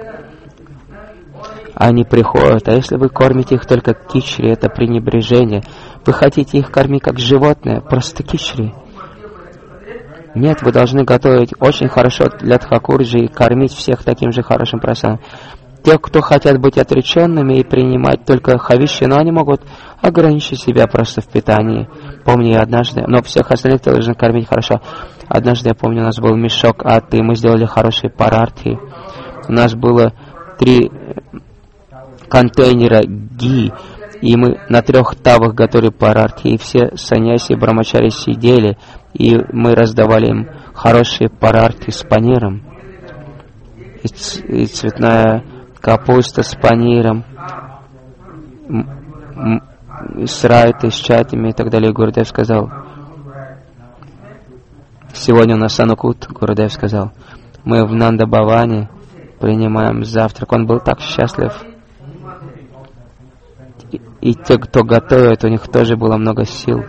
они приходят, а если вы кормите их только кичри, это пренебрежение. Вы хотите их кормить как животное, просто кичри. Нет, вы должны готовить очень хорошо для Тхакурджи и кормить всех таким же хорошим прасадом. Те, кто хотят быть отреченными и принимать только хавиши, но они могут ограничить себя просто в питании. Помню, однажды, но всех остальных должны кормить хорошо. Однажды, я помню, у нас был мешок аты, мы сделали хорошие парарти. У нас было 3 контейнера ги, И мы на 3 тавах готовили парарти, и все саньяси и брамачари сидели, и мы раздавали им хорошие парарти с паниром, и цветная капуста с паниром, с райтой, с чатами и так далее. Гурудев сказал: сегодня у нас Анукут. Гурудев сказал: мы в Нанда-Баване принимаем завтрак. Он был так счастлив. И те, кто готовит, у них тоже было много сил.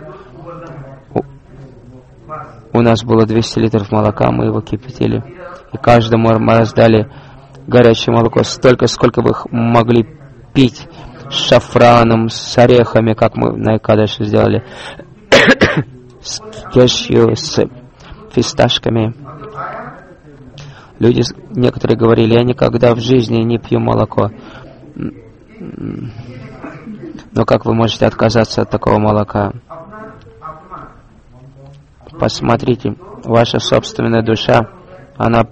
У нас было 200 литров молока, мы его кипятили. И каждому мы раздали горячее молоко столько, сколько вы могли пить, с шафраном, с орехами, как мы на Экадаши сделали, с кешью, с фисташками. Люди, некоторые говорили: я никогда в жизни не пью молоко. Но как вы можете отказаться от такого молока? Посмотрите, ваша собственная душа, она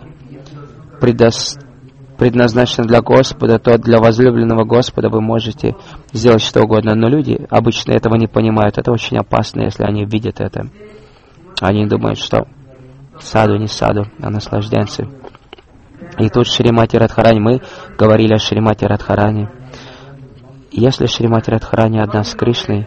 предназначена для Господа, то для возлюбленного Господа вы можете сделать что угодно. Но люди обычно этого не понимают. Это очень опасно, если они видят это. Они думают, что саду не саду, а наслажденцы. И тут Шримати Радхарани, мы говорили о Шримати Радхарани. Если Шримати Радхарани одна с Кришной,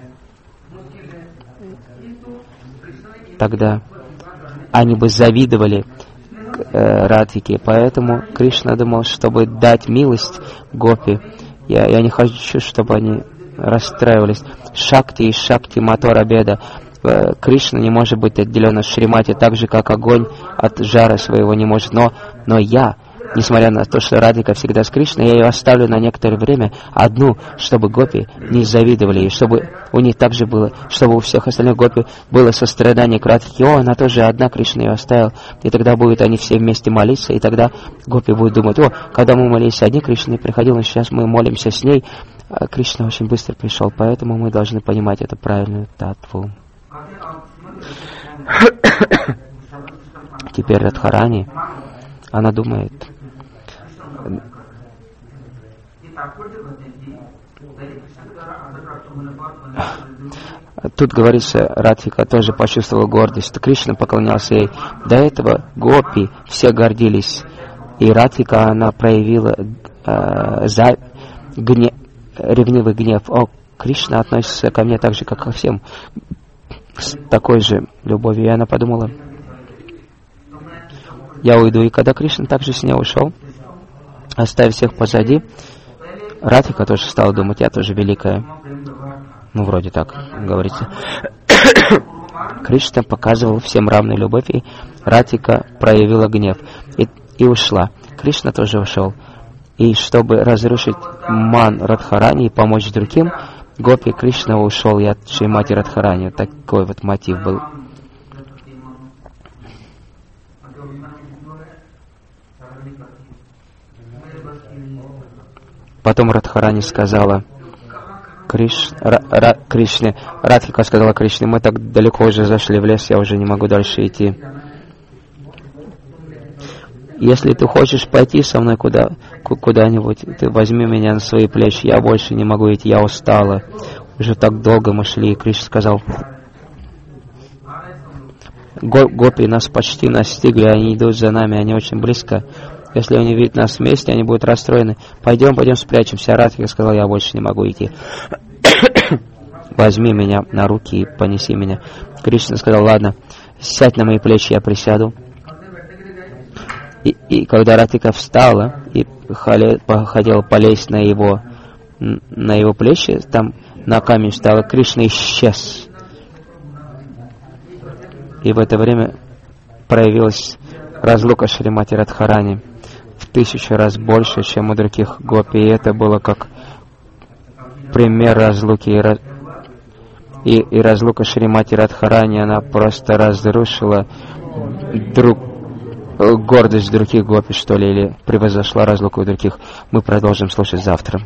тогда они бы завидовали Радхике. Поэтому Кришна думал, чтобы дать милость гопи, я не хочу, чтобы они расстраивались. Шакти и Шакти Матора Беда. Кришна не может быть отделен от Шримати, так же, как огонь от жара своего не может. Но я, несмотря на то, что Радхика всегда с Кришной, я ее оставлю на некоторое время одну, чтобы гопи не завидовали, и чтобы у них так же было, чтобы у всех остальных гопи было сострадание к Радхике. О, она тоже одна, Кришна ее оставил. И тогда будут они все вместе молиться, и тогда гопи будут думать: о, когда мы молились одни, Кришна не приходил, но сейчас мы молимся с ней. А Кришна очень быстро пришел, поэтому мы должны понимать эту правильную татву. Теперь Радхарани, она думает: тут говорится, Радхика тоже почувствовала гордость. Кришна поклонялся ей. До этого гопи все гордились. И Радхика, она проявила ревнивый гнев. О, Кришна относится ко мне так же, как ко всем, с такой же любовью. И она подумала: я уйду. И когда Кришна также с ней ушел, оставив всех позади, Радхика тоже стала думать: я тоже великая. Ну, вроде так говорится. Кришна показывал всем равную любовь, и Радхика проявила гнев и ушла. Кришна тоже ушел. И чтобы разрушить ман Радхарани и помочь другим, гопи Кришна ушел и от Шримати Радхарани. Такой вот мотив был. Потом Радхарани сказала Кришне, Радхика сказала Кришне: мы так далеко уже зашли в лес, я уже не могу дальше идти. Если ты хочешь пойти со мной куда-нибудь, ты возьми меня на свои плечи, я больше не могу идти, я устала. Уже так долго мы шли, и Кришна сказал: гопи нас почти настигли, они идут за нами, они очень близко. Если они видят нас вместе, они будут расстроены. Пойдем, спрячемся. Радхика сказал: я больше не могу идти. Возьми меня на руки и понеси меня. Кришна сказал: ладно, сядь на мои плечи, я присяду. И когда Радхика встала и хотела полезть на его плечи, там на камень встала, Кришна исчез. И в это время проявилась разлука Шримати Радхарани в 1000 раз больше, чем у других гопи. И это было как пример разлуки. И разлука Шримати Радхарани, она просто разрушила гордость других гопи, что ли, или превозошла разлуку других. Мы продолжим слушать завтра.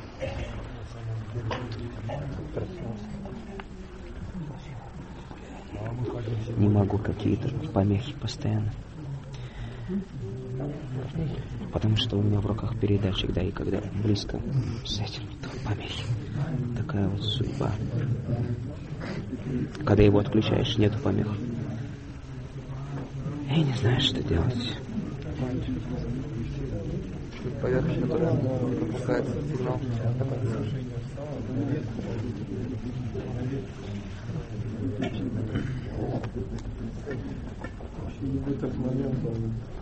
Не могу, какие-то помехи постоянно. Потому что у меня в руках передатчик, да, и когда близко с этим, то помехи. Такая вот судьба. Когда его отключаешь, нету помех. И не знаешь, что делать. Поверхность, которая пропускает сигнал. Этот момент